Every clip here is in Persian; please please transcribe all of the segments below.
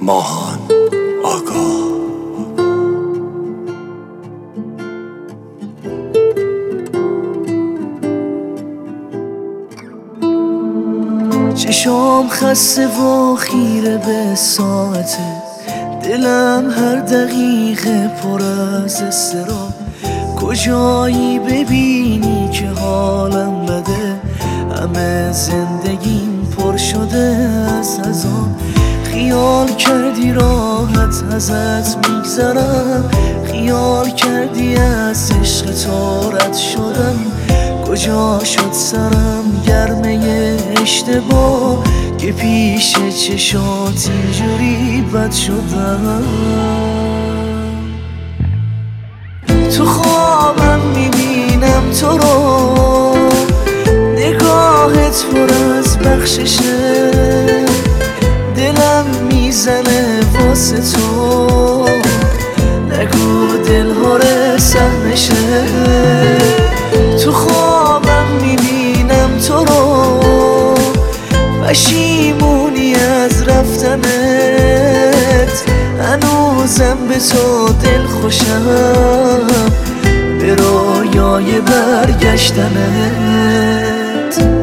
ماهان آگاه. چشام خسته و خیره به ساعته، دلم هر دقیقه پر از اضطراب. کجایی ببینی که حالم بده، همه زندگیم پر شده از عذاب. خیال کردی راحت ازت میگذرم، خیال کردی از عشق تو رد شدم. کجا شد سرم گرمه اشتباه که پیش چشات اینجوری بد شدم. تو خوابم میبینم تو رو، نگاهت پر از بخششه، دلم میزنه واسه تو، نگو دلهاره سهمشه. تو خوابم میبینم تو رو، پشیمونی از رفتنت، هنوزم به تو دل خوشم، به رویای برگشتنت.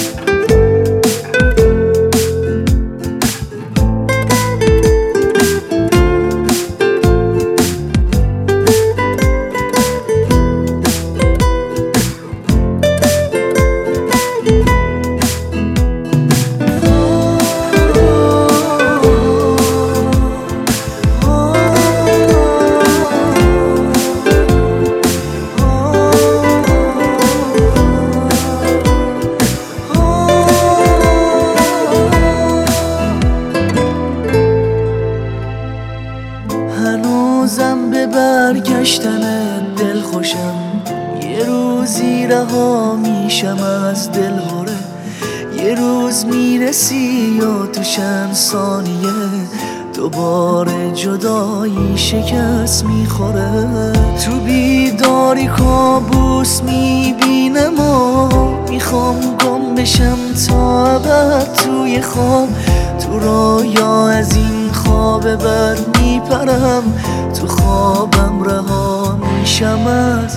هنوزم به برگشتن دل خوشم، یه روزی رها میشم از دلهوره، یه روز میرسی و تو چند ثانیه دوباره جدایی شکست میخوره. تو بیداری کابوس میبینم و میخوام گم بشم تا ابد توی خواب. تو رویا از این خواب بر میپرم، تو خوابم رها میشم از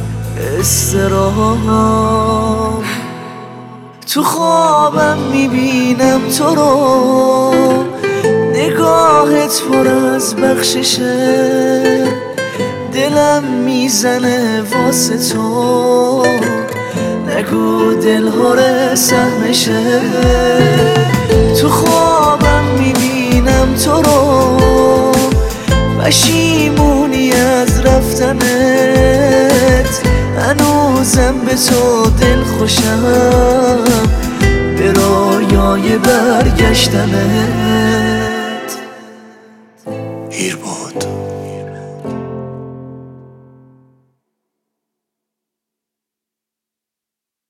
اضطراب. تو خوابم میبینم تو رو، نگاهت پر از بخششه، دلم میزنه واسه تو، نگو دلهاره سهمشه. تو خوابم میبینم تو رو، پشیمونی از رفتنت، هنوزم به تو دل خوشم، به رویای برگشتنت. هیر بود.